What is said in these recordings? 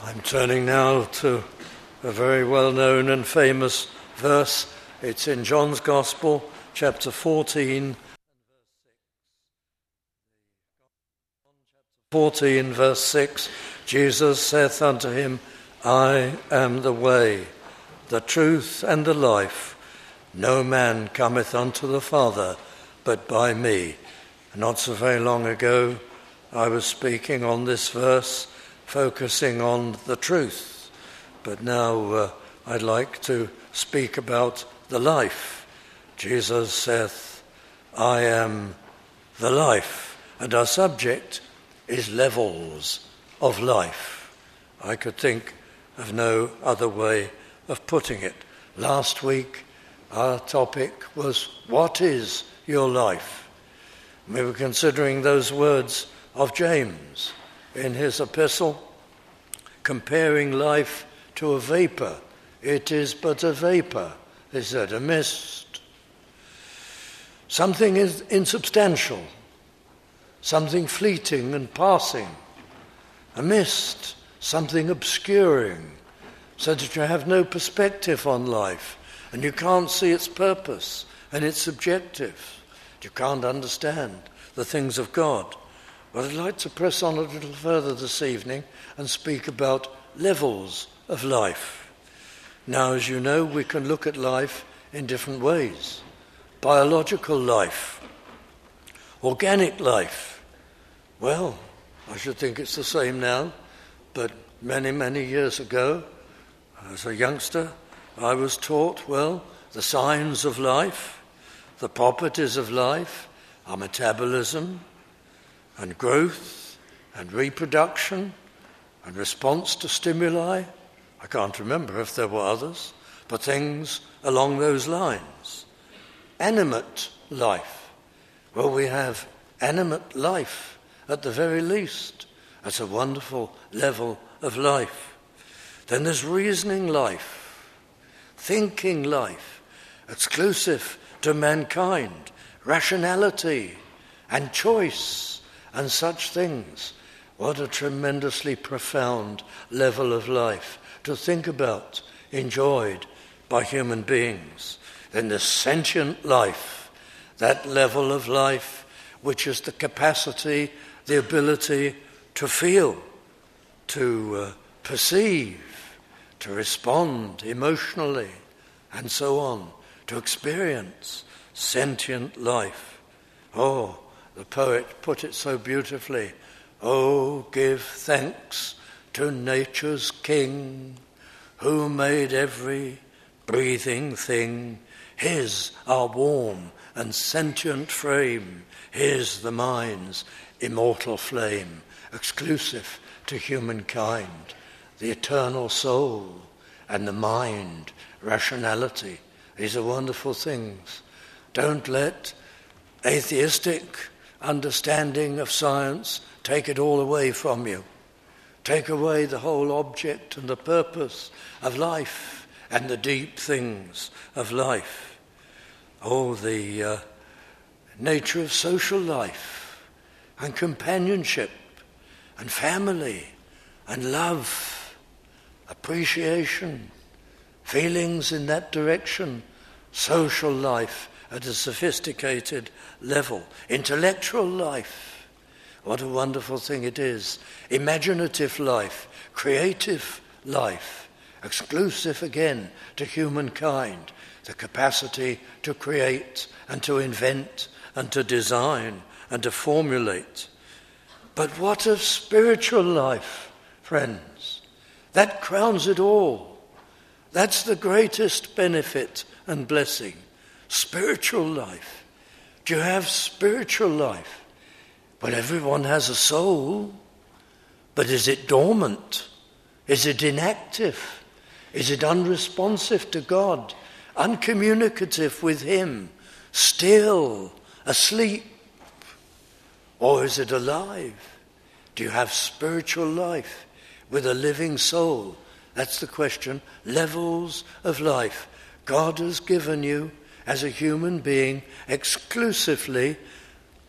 I'm turning now to a very well-known and famous verse. It's in John's Gospel, chapter 14, 14, verse 6. Jesus saith unto him, I am the way, the truth, and the life. No man cometh unto the Father but by me. Not so very long ago, I was speaking on this verse, focusing on the truth. But now I'd like to speak about the life. Jesus saith, I am the life. And our subject is levels of life. I could think of no other way of putting it. Last week, our topic was, what is your life? We were considering those words of James in his epistle, comparing life to a vapor. It is but a vapor, he said, a mist. Something is insubstantial, something fleeting and passing. A mist, something obscuring, so that you have no perspective on life, and you can't see its purpose, and it's subjective. You can't understand the things of God. But I'd like to press on a little further this evening and speak about levels of life. Now, as you know, we can look at life in different ways. Biological life, organic life. Well, I should think it's the same now, but many, many years ago, as a youngster, I was taught, the signs of life, the properties of life, our metabolism, and growth, and reproduction, and response to stimuli. I can't remember if there were others, but things along those lines. Animate life. Well, we have animate life at the very least. That's a wonderful level of life. Then there's reasoning life, thinking life, exclusive to mankind, rationality and choice, and such things. What a tremendously profound level of life to think about, enjoyed by human beings. Then the sentient life, that level of life which is the capacity, the ability to feel, to perceive, to respond emotionally, and so on, to experience sentient life. Oh, the poet put it so beautifully. Oh, give thanks to nature's King, who made every breathing thing. His our warm and sentient frame, his the mind's immortal flame, exclusive to humankind, the eternal soul and the mind, rationality. These are wonderful things. Don't let atheistic understanding of science take it all away from you. Take away the whole object and the purpose of life and the deep things of life. Oh, the nature of social life and companionship and family and love, appreciation, feelings in that direction, social life at a sophisticated level, intellectual life. What a wonderful thing it is. Imaginative life, creative life, exclusive again to humankind, the capacity to create and to invent and to design and to formulate. But what of spiritual life, friends? That crowns it all. That's the greatest benefit and blessing. Spiritual life. Do you have spiritual life? Well, everyone has a soul, but is it dormant? Is it inactive? Is it unresponsive to God? Uncommunicative with Him? Still asleep? Or is it alive? Do you have spiritual life with a living soul? That's the question. Levels of life. God has given you, as a human being, exclusively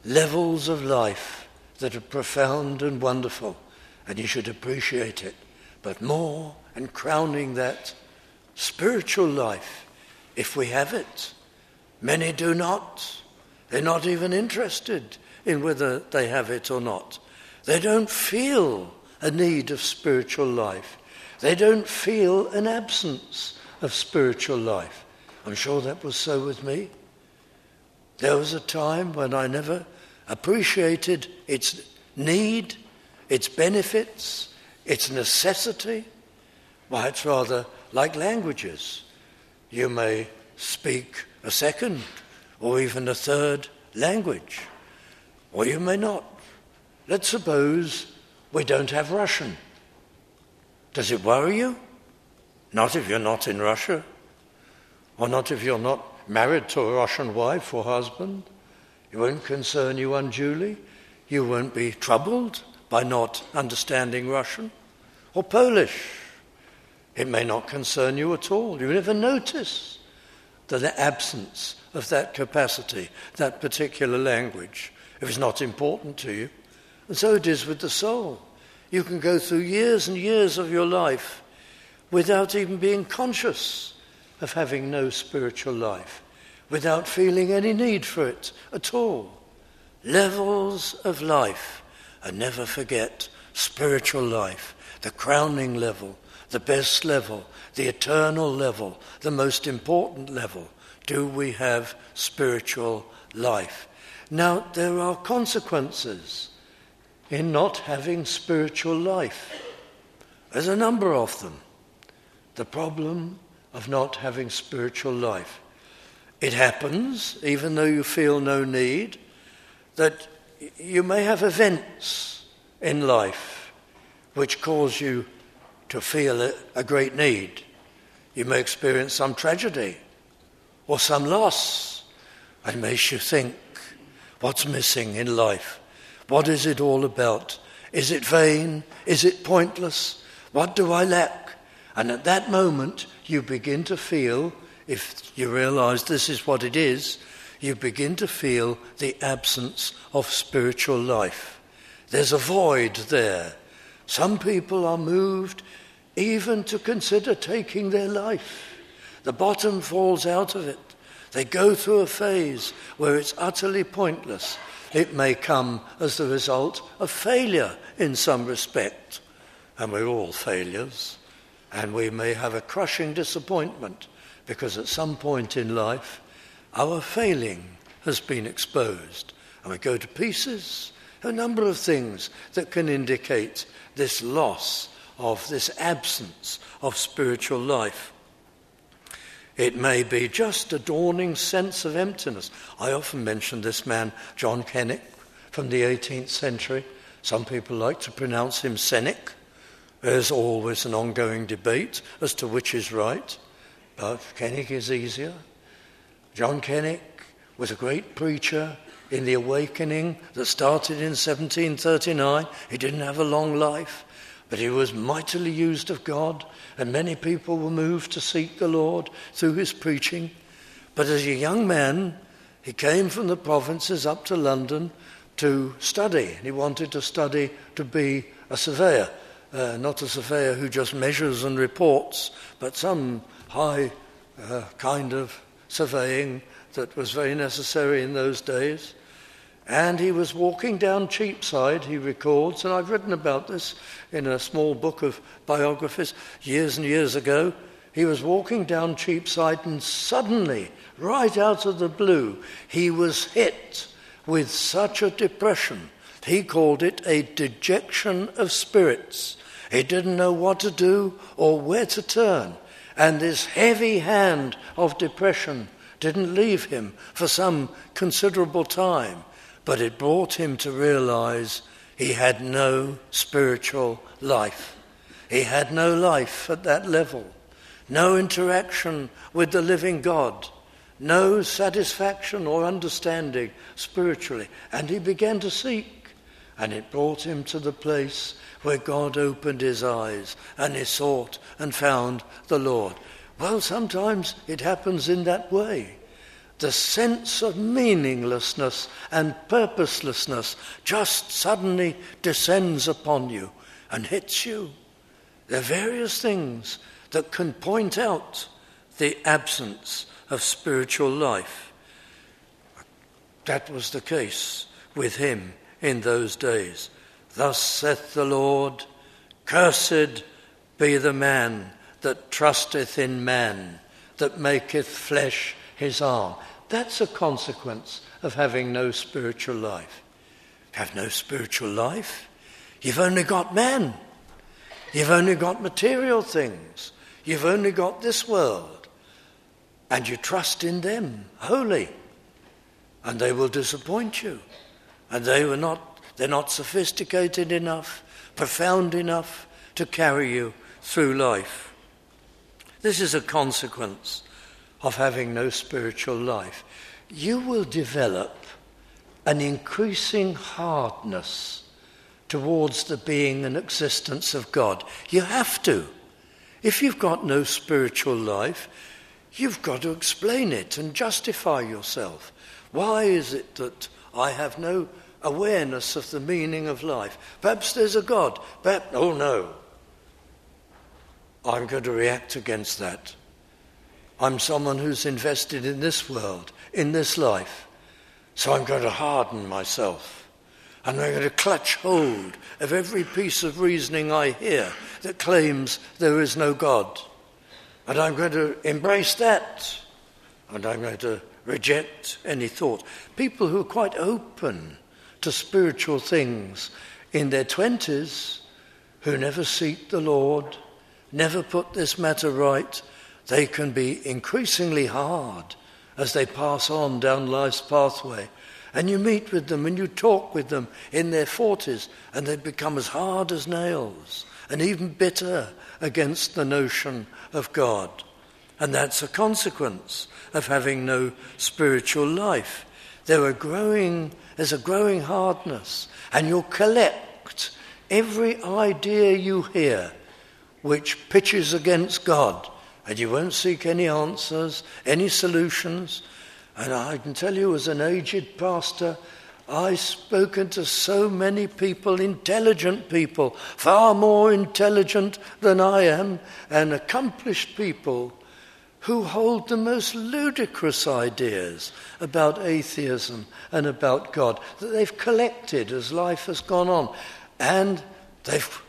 levels of life that are profound and wonderful, and you should appreciate it. but more and crowning that, spiritual life, if we have it. Many do not. They're not even interested in whether they have it or not. They don't feel a need of spiritual life. They don't feel an absence of spiritual life. I'm sure that was so with me. There was a time when I never appreciated its need, its benefits, its necessity. Why, it's rather like languages. You may speak a second or even a third language, or you may not. Let's suppose we don't have Russian. Does it worry you? Not if you're not in Russia, or not if you're not married to a Russian wife or husband. It won't concern you unduly. You won't be troubled by not understanding Russian or Polish. It may not concern you at all. You never notice the absence of that capacity, that particular language, if it's not important to you. And so it is with the soul. You can go through years and years of your life without even being conscious of having no spiritual life, without feeling any need for it at all. Levels of life, and never forget spiritual life, the crowning level, the best level, the eternal level, the most important level. Do we have spiritual life? Now, there are consequences in not having spiritual life. There's a number of them. The problem of not having spiritual life. It happens, even though you feel no need, that you may have events in life which cause you to feel a great need. You may experience some tragedy or some loss. It makes you think, what's missing in life? What is it all about? Is it vain? Is it pointless? What do I lack? And at that moment, you begin to feel, if you realize this is what it is, you begin to feel the absence of spiritual life. There's a void there. Some people are moved even to consider taking their life. The bottom falls out of it. They go through a phase where it's utterly pointless. It may come as the result of failure in some respect. And we're all failures. And we may have a crushing disappointment because at some point in life, our failing has been exposed. And we go to pieces. A number of things that can indicate this loss of this absence of spiritual life. It may be just a dawning sense of emptiness. I often mention this man, John Kennick, from the 18th century. Some people like to pronounce him Sennick. There's always an ongoing debate as to which is right, but Kennick is easier. John Kennick was a great preacher in the awakening that started in 1739. He didn't have a long life, but he was mightily used of God, and many people were moved to seek the Lord through his preaching. But as a young man, he came from the provinces up to London to study. He wanted to study to be a surveyor, not a surveyor who just measures and reports, but some high kind of surveying that was very necessary in those days. And he was walking down Cheapside, he records, and I've written about this in a small book of biographies years and years ago. He was walking down Cheapside and suddenly, right out of the blue, he was hit with such a depression. He called it a dejection of spirits. He didn't know what to do or where to turn. And this heavy hand of depression didn't leave him for some considerable time. But it brought him to realize he had no spiritual life. He had no life at that level, no interaction with the living God, no satisfaction or understanding spiritually. And he began to seek, and it brought him to the place where God opened his eyes, and he sought and found the Lord. Well, sometimes it happens in that way. The sense of meaninglessness and purposelessness just suddenly descends upon you and hits you. There are various things that can point out the absence of spiritual life. That was the case with him in those days. Thus saith the Lord, cursed be the man that trusteth in man, that maketh flesh his arm. That's a consequence of having no spiritual life. Have no spiritual life? You've only got man. You've only got material things. You've only got this world. And you trust in them wholly. And they will disappoint you. And they're not sophisticated enough, profound enough to carry you through life. This is a consequence of having no spiritual life. You will develop an increasing hardness towards the being and existence of God. You have to. If you've got no spiritual life, you've got to explain it and justify yourself. Why is it that I have no awareness of the meaning of life? Perhaps there's a God. Oh no. I'm going to react against that. I'm someone who's invested in this world, in this life. So I'm going to harden myself. And I'm going to clutch hold of every piece of reasoning I hear that claims there is no God. And I'm going to embrace that. And I'm going to reject any thought. People who are quite open to spiritual things in their 20s, who never seek the Lord, never put this matter right, they can be increasingly hard as they pass on down life's pathway. And you meet with them and you talk with them in their 40s, and they become as hard as nails and even bitter against the notion of God. And that's a consequence of having no spiritual life. There's a growing hardness, and you'll collect every idea you hear which pitches against God, and you won't seek any answers, any solutions. And I can tell you, as an aged pastor, I've spoken to so many people, intelligent people, far more intelligent than I am, and accomplished people who hold the most ludicrous ideas about atheism and about God that they've collected as life has gone on. And they've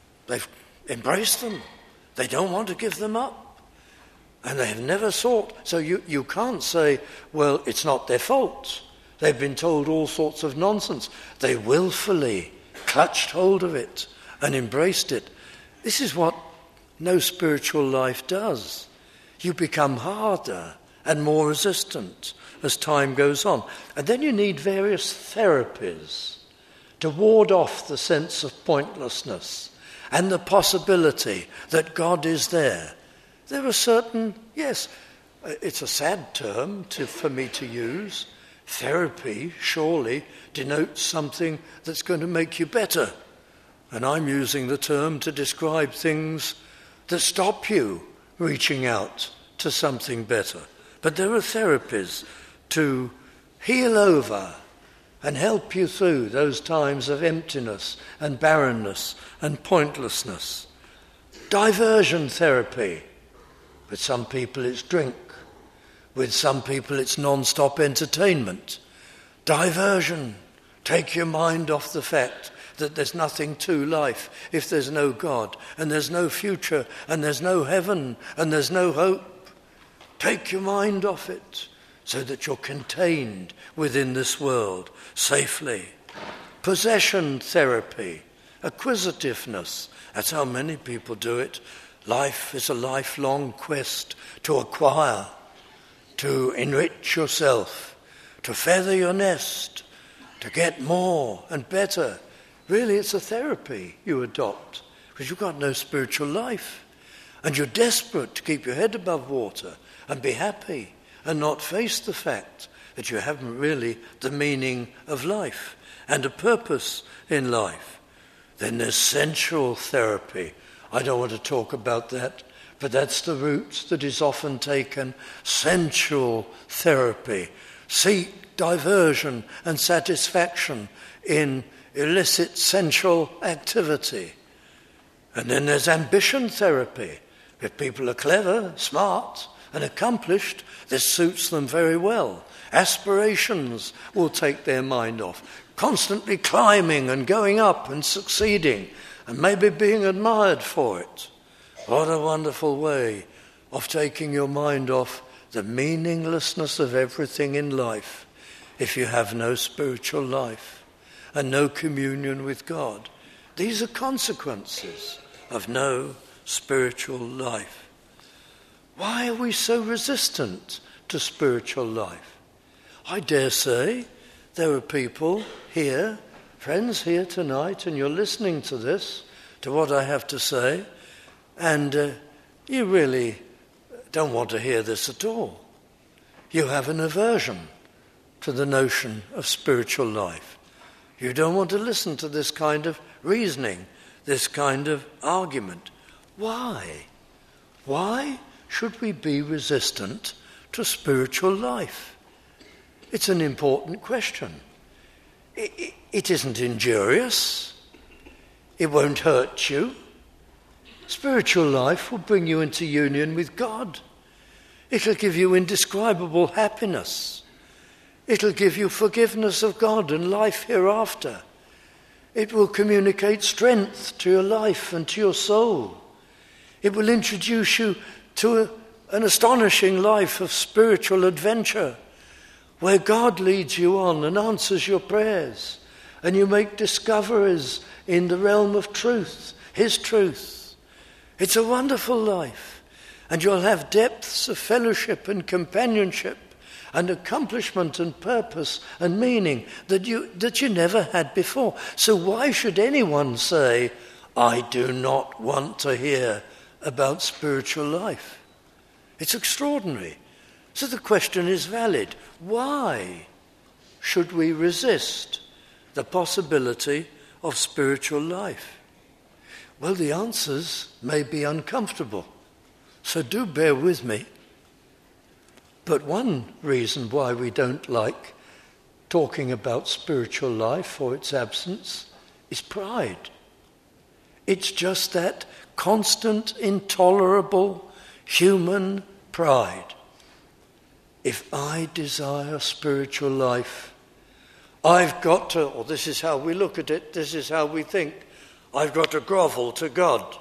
embraced them. They don't want to give them up. And they have never sought. So you can't say, well, it's not their fault. They've been told all sorts of nonsense. They willfully clutched hold of it and embraced it. This is what no spiritual life does. You become harder and more resistant as time goes on. And then you need various therapies to ward off the sense of pointlessness and the possibility that God is there. There are certain, yes, it's a sad term for me to use. Therapy surely denotes something that's going to make you better. And I'm using the term to describe things that stop you reaching out to something better. But there are therapies to heal over and help you through those times of emptiness and barrenness and pointlessness. Diversion therapy. With some people it's drink. With some people it's non-stop entertainment. Diversion. Take your mind off the fact that there's nothing to life if there's no God, and there's no future, and there's no heaven, and there's no hope. Take your mind off it so that you're contained within this world safely. Possession therapy. Acquisitiveness. That's how many people do it. Life is a lifelong quest to acquire, to enrich yourself, to feather your nest, to get more and better. Really, it's a therapy you adopt because you've got no spiritual life. And you're desperate to keep your head above water and be happy and not face the fact that you haven't really the meaning of life and a purpose in life. Then there's sensual therapy. I don't want to talk about that, but that's the route that is often taken. Sensual therapy. Seek diversion and satisfaction in illicit sensual activity. And then there's ambition therapy. If people are clever, smart, and accomplished, this suits them very well. Aspirations will take their mind off. Constantly climbing and going up and succeeding and maybe being admired for it. What a wonderful way of taking your mind off the meaninglessness of everything in life if you have no spiritual life and no communion with God. These are consequences of no spiritual life. Why are we so resistant to spiritual life? I dare say there are people here, friends here tonight, and you're listening to this, to what I have to say, and you really don't want to hear this at all. You have an aversion to the notion of spiritual life. You don't want to listen to this kind of reasoning, this kind of argument. Why? Why should we be resistant to spiritual life? It's an important question. It isn't injurious. It won't hurt you. Spiritual life will bring you into union with God. It'll give you indescribable happiness. It'll give you forgiveness of God and life hereafter. It will communicate strength to your life and to your soul. It will introduce you to an astonishing life of spiritual adventure, where God leads you on and answers your prayers, and you make discoveries in the realm of truth, His truth. It's a wonderful life, and you'll have depths of fellowship and companionship and accomplishment and purpose and meaning that you never had before. So why should anyone say, I do not want to hear about spiritual life? It's extraordinary. So the question is valid. Why should we resist the possibility of spiritual life? Well, the answers may be uncomfortable, so do bear with me. But one reason why we don't like talking about spiritual life or its absence is pride. It's just that constant, intolerable human pride. If I desire spiritual life, I've got to, or this is how we look at it, this is how we think, I've got to grovel to God.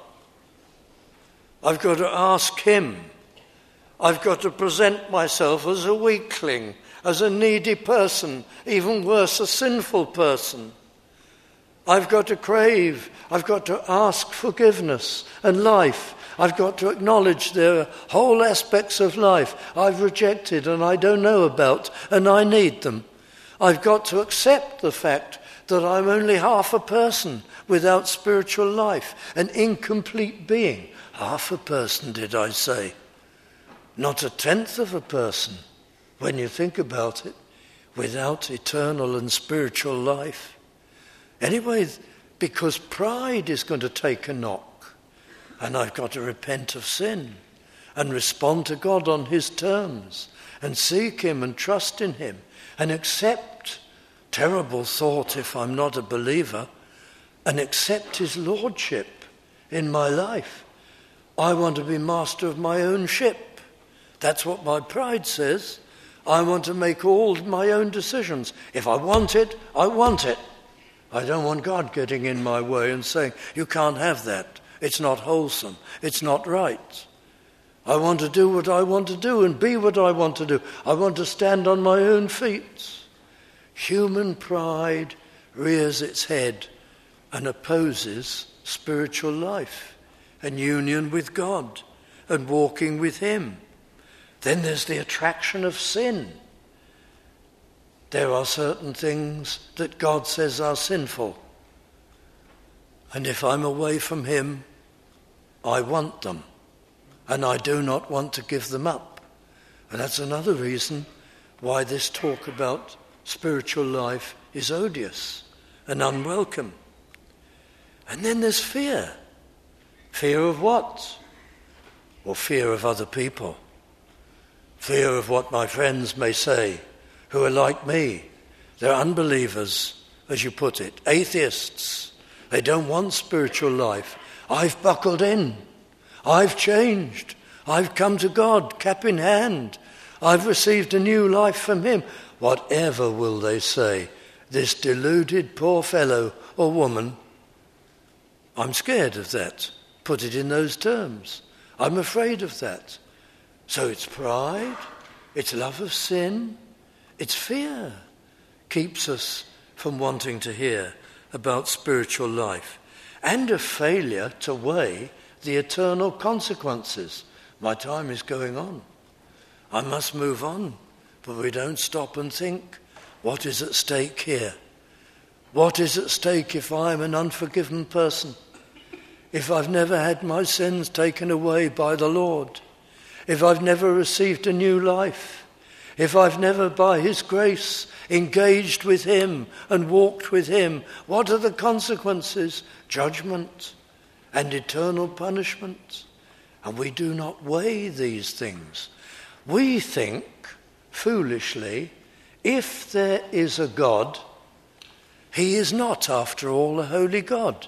I've got to ask Him. I've got to present myself as a weakling, as a needy person, even worse, a sinful person. I've got to crave, I've got to ask forgiveness and life. I've got to acknowledge there are whole aspects of life I've rejected and I don't know about, and I need them. I've got to accept the fact that I'm only half a person without spiritual life, an incomplete being. Half a person, did I say? Not a tenth of a person, when you think about it, without eternal and spiritual life. Anyway, because pride is going to take a knock, and I've got to repent of sin and respond to God on His terms and seek Him and trust in Him and accept, terrible thought if I'm not a believer, and accept His lordship in my life. I want to be master of my own ship. That's what my pride says. I want to make all my own decisions. If I want it, I want it. I don't want God getting in my way and saying, you can't have that. It's not wholesome. It's not right. I want to do what I want to do and be what I want to do. I want to stand on my own feet. Human pride rears its head and opposes spiritual life and union with God and walking with Him. Then there's the attraction of sin. There are certain things that God says are sinful. And if I'm away from Him, I want them. And I do not want to give them up. And that's another reason why this talk about spiritual life is odious and unwelcome. And then there's fear. Fear of what? Well, fear of other people. Fear of what my friends may say, who are like me. They're unbelievers, as you put it, atheists. They don't want spiritual life. I've buckled in. I've changed. I've come to God, cap in hand. I've received a new life from him. Whatever will they say? This deluded poor fellow or woman. I'm scared of that. Put it in those terms. I'm afraid of that. So it's pride, it's love of sin, it's fear. Keeps us from wanting to hear about spiritual life. And a failure to weigh the eternal consequences. My time is going on. I must move on. But we don't stop and think, what is at stake here? What is at stake if I am an unforgiven person? If I've never had my sins taken away by the Lord? If I've never received a new life? If I've never by his grace engaged with him and walked with him, what are the consequences? Judgment and eternal punishment. And we do not weigh these things. We think, foolishly, if there is a God, he is not, after all, a holy God.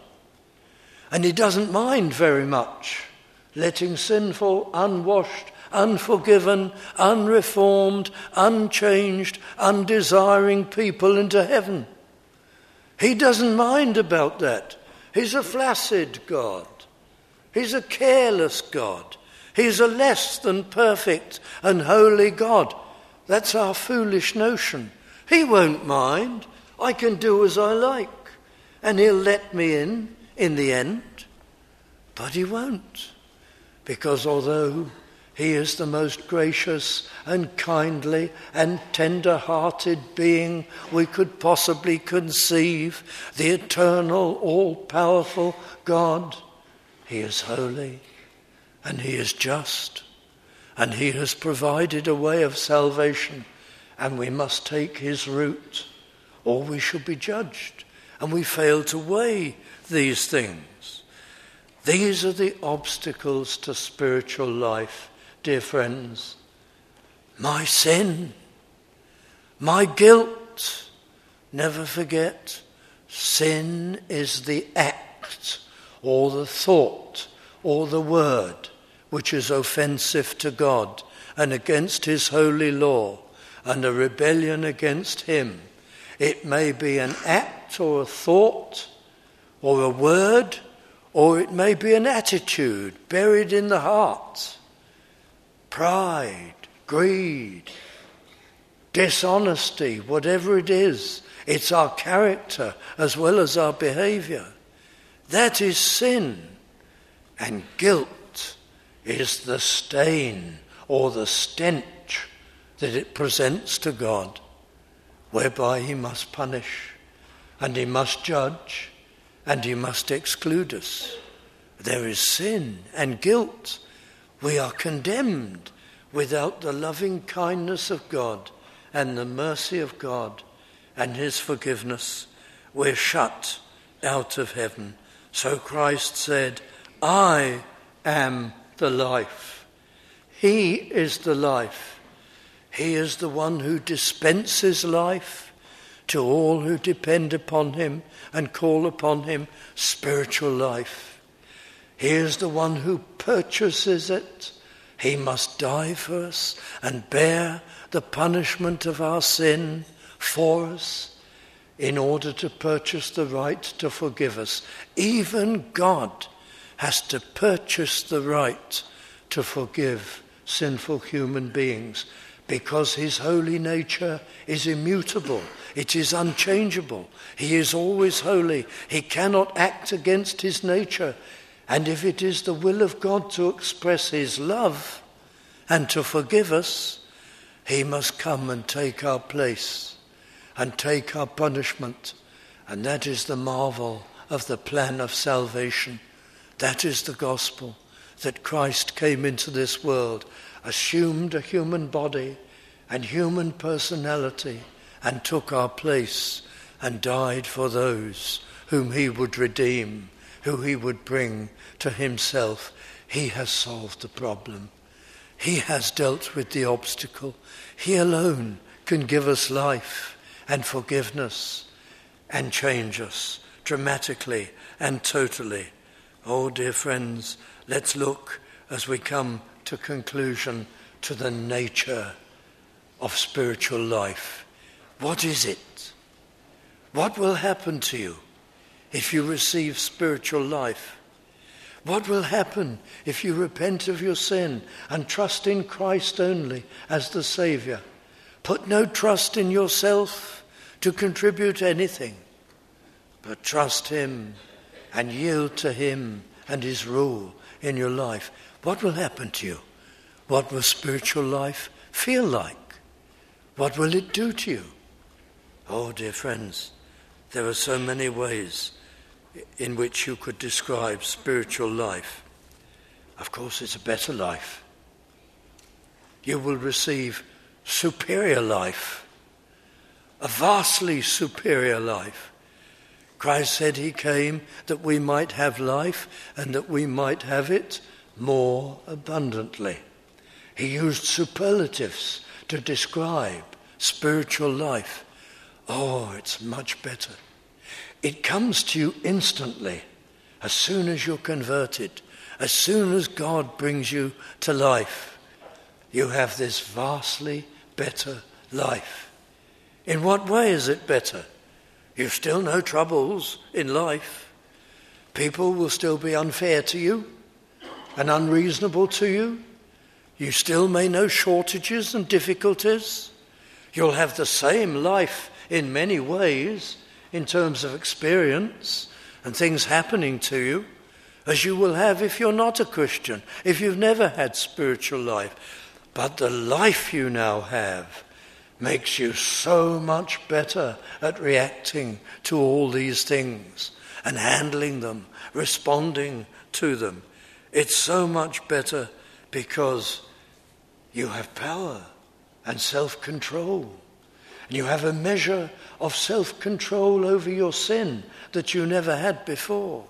And he doesn't mind very much letting sinful, unwashed, unforgiven, unreformed, unchanged, undesiring people into heaven. He doesn't mind about that. He's a flaccid God. He's a careless God. He's a less than perfect and holy God. That's our foolish notion. He won't mind. I can do as I like. And he'll let me in the end. But he won't. Because although he is the most gracious and kindly and tender-hearted being we could possibly conceive, the eternal, all-powerful God, he is holy and he is just, and he has provided a way of salvation, and we must take his route, or we shall be judged, and we fail to weigh these things. These are the obstacles to spiritual life, dear friends. My sin, my guilt. Never forget, sin is the act or the thought or the word which is offensive to God and against his holy law, and a rebellion against him. It may be an act or a thought or a word, or it may be an attitude buried in the heart. Pride, greed, dishonesty, whatever it is, it's our character as well as our behavior. That is sin. And guilt is the stain or the stench that it presents to God, whereby he must punish and he must judge and he must exclude us. There is sin and guilt. We are condemned without the loving kindness of God and the mercy of God and his forgiveness. We're shut out of heaven. So Christ said, I am the life. He is the life. He is the one who dispenses life to all who depend upon him and call upon him, spiritual life. He is the one who purchases it. He must die for us and bear the punishment of our sin for us in order to purchase the right to forgive us. Even God has to purchase the right to forgive sinful human beings, because his holy nature is immutable. It is unchangeable. He is always holy. He cannot act against his nature. And if it is the will of God to express his love and to forgive us, he must come and take our place and take our punishment. And that is the marvel of the plan of salvation. That is the gospel, that Christ came into this world, assumed a human body and human personality, and took our place and died for those whom he would redeem, who he would bring to himself. He has solved the problem. He has dealt with the obstacle. He alone can give us life and forgiveness and change us dramatically and totally. Oh, dear friends, let's look as we come to conclusion to the nature of spiritual life. What is it? What will happen to you if you receive spiritual life? What will happen if you repent of your sin and trust in Christ only as the Saviour? Put no trust in yourself to contribute anything, but trust him and yield to him and his rule in your life. What will happen to you? What will spiritual life feel like? What will it do to you? Oh, dear friends, there are so many ways in which you could describe spiritual life. Of course, it's a better life. You will receive superior life, a vastly superior life. Christ said he came that we might have life and that we might have it more abundantly. He used superlatives to describe spiritual life. Oh, it's much better. It comes to you instantly, as soon as you're converted, as soon as God brings you to life. You have this vastly better life. In what way is it better? You've still no troubles in life. People will still be unfair to you and unreasonable to you. You still may know shortages and difficulties. You'll have the same life in many ways in terms of experience and things happening to you as you will have if you're not a Christian, if you've never had spiritual life. But the life you now have makes you so much better at reacting to all these things and handling them, responding to them. It's so much better because you have power and self-control. And you have a measure of self-control over your sin that you never had before.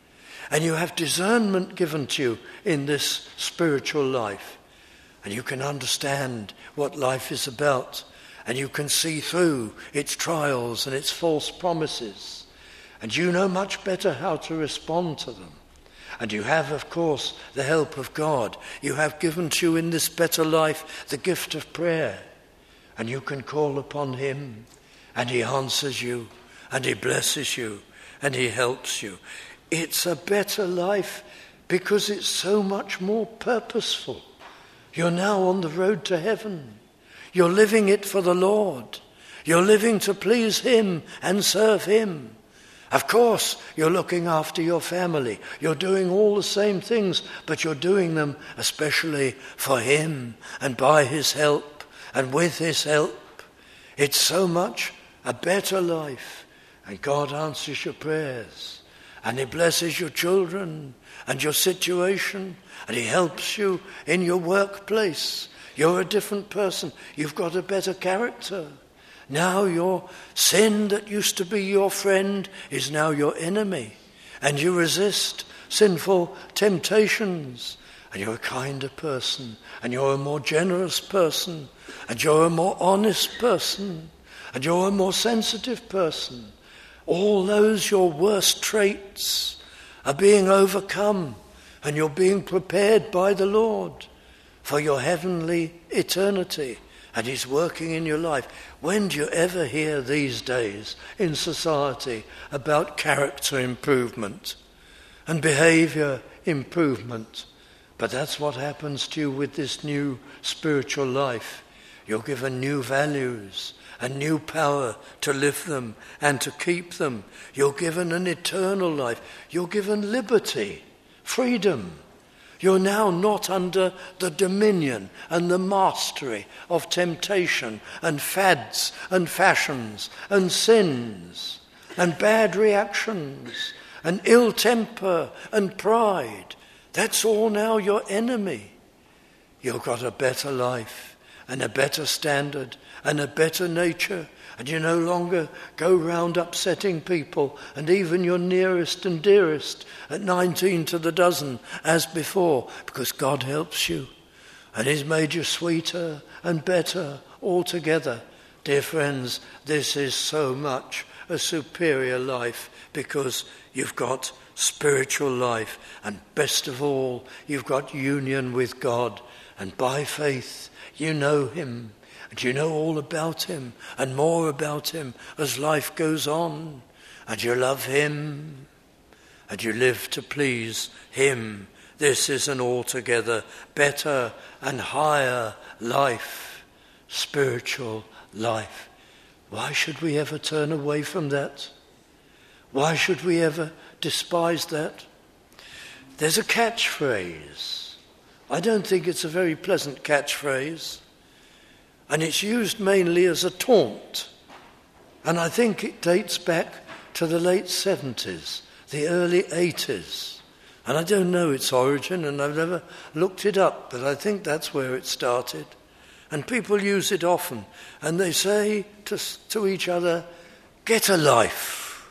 And you have discernment given to you in this spiritual life. And you can understand what life is about. And you can see through its trials and its false promises. And you know much better how to respond to them. And you have, of course, the help of God. You have given to you in this better life the gift of prayer. And you can call upon him, and he answers you, and he blesses you, and he helps you. It's a better life because it's so much more purposeful. You're now on the road to heaven. You're living it for the Lord. You're living to please him and serve him. Of course, you're looking after your family. You're doing all the same things, but you're doing them especially for him and by his help and with his help. It's so much a better life. And God answers your prayers. And he blesses your children and your situation. And he helps you in your workplace. You're a different person. You've got a better character. Now your sin that used to be your friend is now your enemy. And you resist sinful temptations. And you're a kinder person. And you're a more generous person. And you're a more honest person. And you're a more sensitive person. All those your worst traits are being overcome. And you're being prepared by the Lord for your heavenly eternity. And he's working in your life. When do you ever hear these days in society about character improvement and behavior improvement? But that's what happens to you with this new spiritual life. You're given new values and new power to live them and to keep them. You're given an eternal life. You're given liberty, freedom. You're now not under the dominion and the mastery of temptation and fads and fashions and sins and bad reactions and ill temper and pride. That's all now your enemy. You've got a better life and a better standard and a better nature. And you no longer go round upsetting people and even your nearest and dearest at 19 to the dozen as before, because God helps you and he's made you sweeter and better altogether. Dear friends, this is so much a superior life because you've got spiritual life, and best of all, you've got union with God, and by faith you know him, and you know all about him, and more about him as life goes on, and you love him, and you live to please him. This is an altogether better and higher life, spiritual life. Why should we ever turn away from that? Why should we ever despise that? There's a catchphrase. I don't think it's a very pleasant catchphrase, and it's used mainly as a taunt. And I think it dates back to the late 70s, the early 80s. And I don't know its origin, and I've never looked it up, but I think that's where it started. And people use it often, and they say to each other, "Get a life."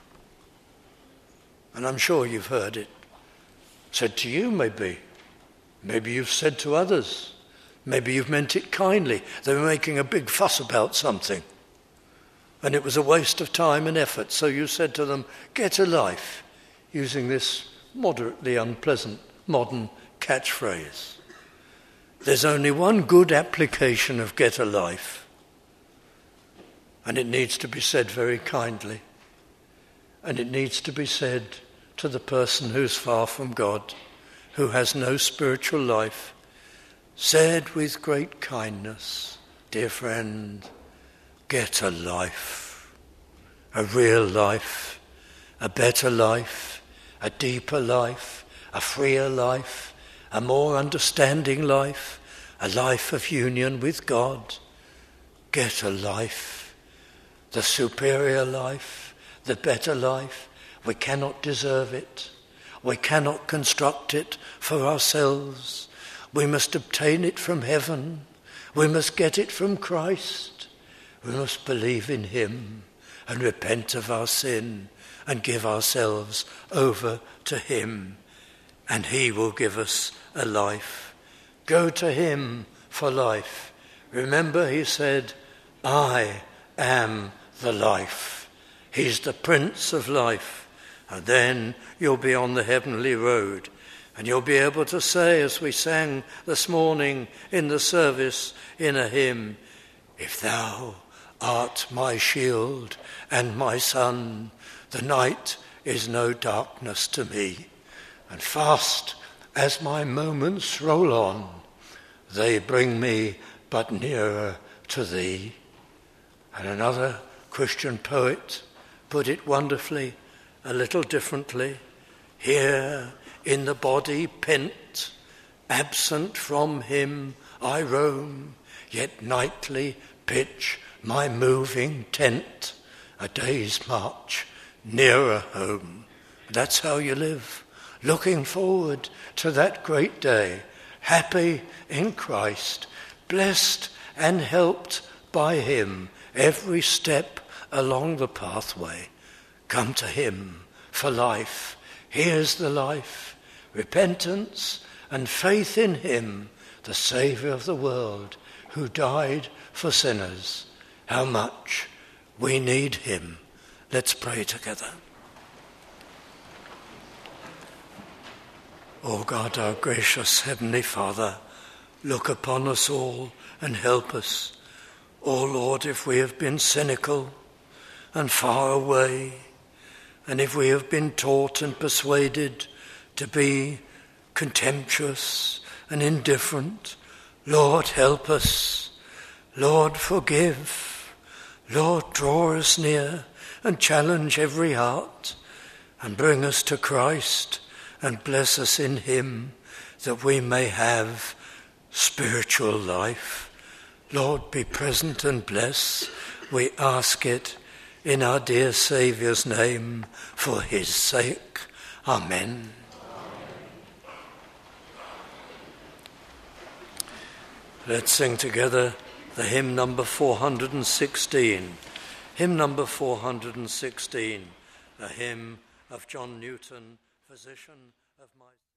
And I'm sure you've heard it said to you, maybe. Maybe you've said to others. Maybe you've meant it kindly. They were making a big fuss about something, and it was a waste of time and effort, so you said to them, "Get a life," using this moderately unpleasant modern catchphrase. There's only one good application of "get a life," and it needs to be said very kindly, and it needs to be said to the person who's far from God, who has no spiritual life, said with great kindness, "Dear friend, get a life, a real life, a better life, a deeper life, a freer life, a more understanding life, a life of union with God. Get a life, the superior life, the better life. We cannot deserve it. We cannot construct it for ourselves. We must obtain it from heaven. We must get it from Christ. We must believe in him and repent of our sin and give ourselves over to him, and he will give us a life. Go to him for life. Remember, he said, "I am the life." He's the Prince of life. And then you'll be on the heavenly road, and you'll be able to say, as we sang this morning in the service in a hymn, "If thou art my shield and my sun, the night is no darkness to me, and fast as my moments roll on, they bring me but nearer to thee." And another Christian poet put it wonderfully, a little differently. "Here in the body pent, absent from him I roam, yet nightly pitch my moving tent, a day's march nearer home." That's how you live, looking forward to that great day, happy in Christ, blessed and helped by him every step along the pathway. Come to him for life. Here's the life, repentance and faith in him, the Saviour of the world, who died for sinners. How much we need him. Let's pray together. O God, our gracious Heavenly Father, look upon us all and help us. O Lord, if we have been cynical and far away, and if we have been taught and persuaded to be contemptuous and indifferent, Lord, help us. Lord, forgive. Lord, draw us near and challenge every heart, and bring us to Christ and bless us in him, that we may have spiritual life. Lord, be present and bless. We ask it in our dear Saviour's name, for his sake. Amen. Let's sing together the hymn number 416. Hymn number 416, a hymn of John Newton, physician of my...